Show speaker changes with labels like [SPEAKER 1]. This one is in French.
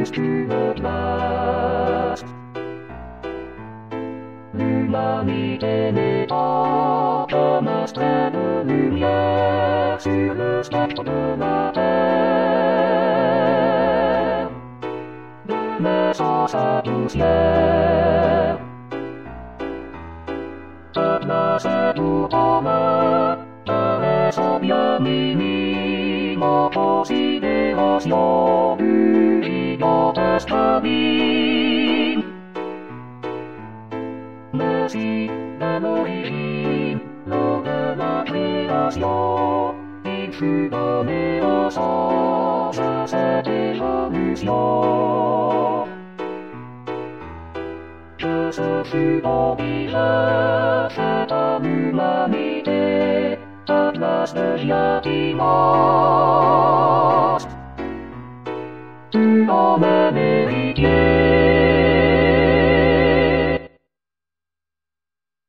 [SPEAKER 1] place to the blast. L'humanité n'est pas qu'un astre de lumière sur le spectre de la terre. De naissance à poussière, ta place est tout en main, ta raison bien minime en considération du gigantesque abîme. Merci de l'origine, lors de la création, il fut donné un sens à cette évolution. Que ce fut ton visage, ta l'humanité, ta place de châtiment.